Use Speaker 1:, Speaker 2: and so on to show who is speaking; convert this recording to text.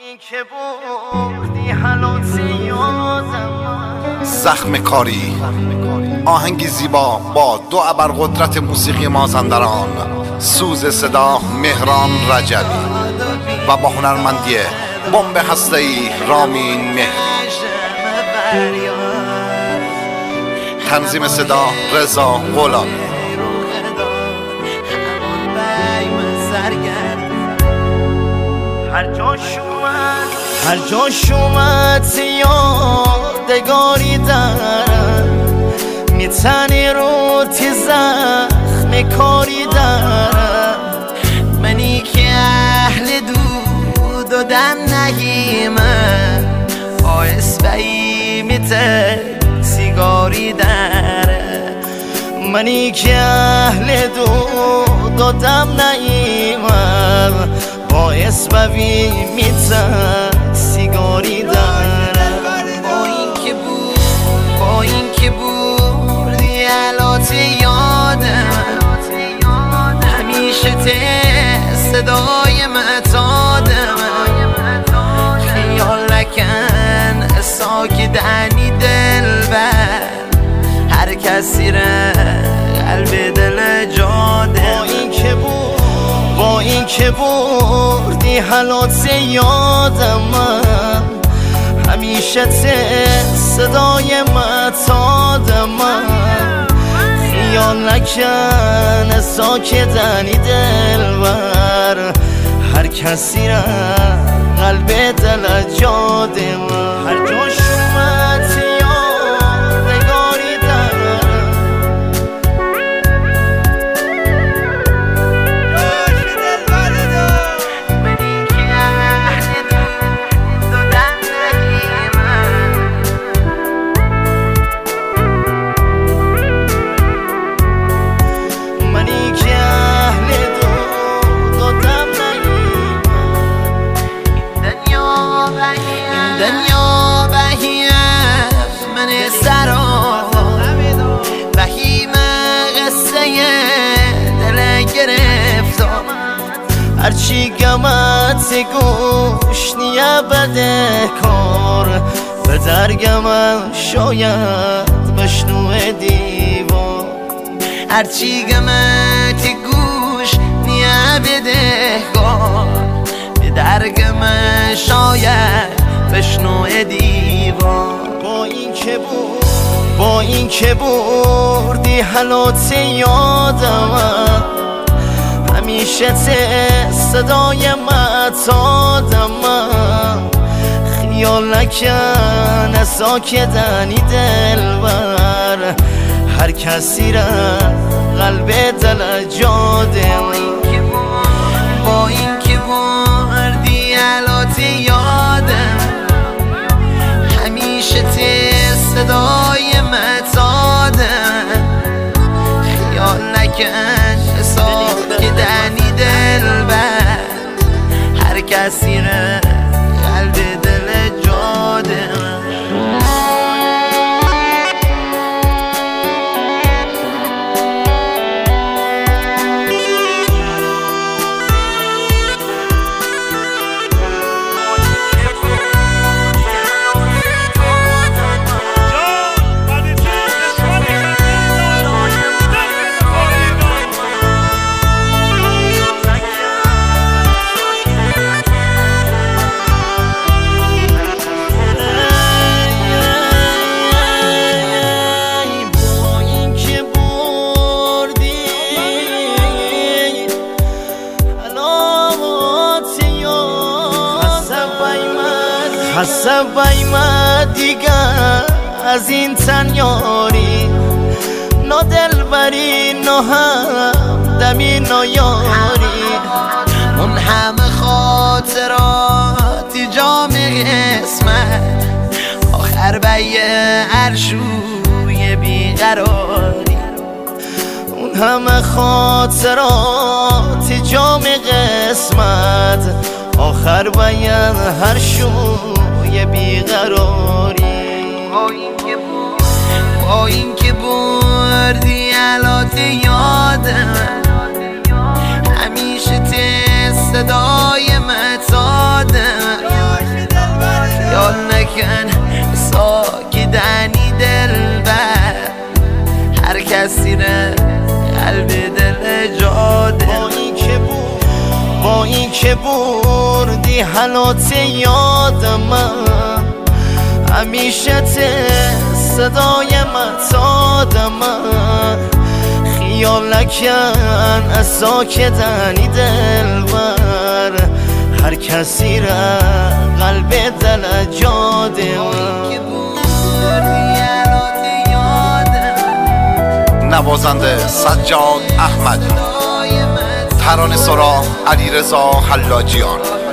Speaker 1: زخم کاری، آهنگی زیبا با دو ابرقدرت موسیقی مازندران، سوز صدا مهران رجبی و با هنرمندی بمب هسته‌ای رامین مهری. تنظیم صدا رضا غلامی.
Speaker 2: هر جاش اومد یادگاری دارم، میتنی رو تی زخم کاری دارم. منی که اهل دود و دم نگیمم، آیس بایی میته سیگاری داره. منی که اهل دود و دم نگیمم، باعث ببی میتن سیگاری دارم. با این که بردی علات یادم، همیشه صدای معتادم. خیال نکن ساکدنی دل بر، هر کسی را قلب دل جاده. با این که بردی حالات یادم، همیشه صدای معتادم. خیال نکن ساکدنی دل بر، هر کسی را قلب دل جاده. هر جاش اومد یادگاری دارم. دنیا بهیم من سرا بهیم قصه دل گرفتم. هرچی گمت گوش نیه بده کار، به درگم شاید بشنو دیوار. هرچی گمت گوش نیه بده کار، به درگم شاید بشنو دیوار. با این که بردی حالات یادم، همیشه صدای معتادم. خیال نکن ساکدنی دل بر، هر کسی را قلب دل جاده. با این که بردی حالات یادم، همیشه صدای معتادم. خیال نکن ساکدنی دل بر، هر کسی را قلب دل جاده. حسب بایمد دیگر از این تن یاری، نو دل بری نو هم دمی نو یاری. اون همه خاطراتی جام قسمت، آخر بیه عرشوی بیقراری. اون همه خاطراتی جام قسمت، آخر بیان هر شوی بیقراری. با این که بردی علات یادم، همیشه صدای معتادم. که بردی حالات یادم، همیشه صدای متادم، خیال نکن ازا که دنی دلبر، هر کسی را قلب دل جاده
Speaker 1: نوازنده سجاد احمد، ترانه سرا علیرضا حلاجیان.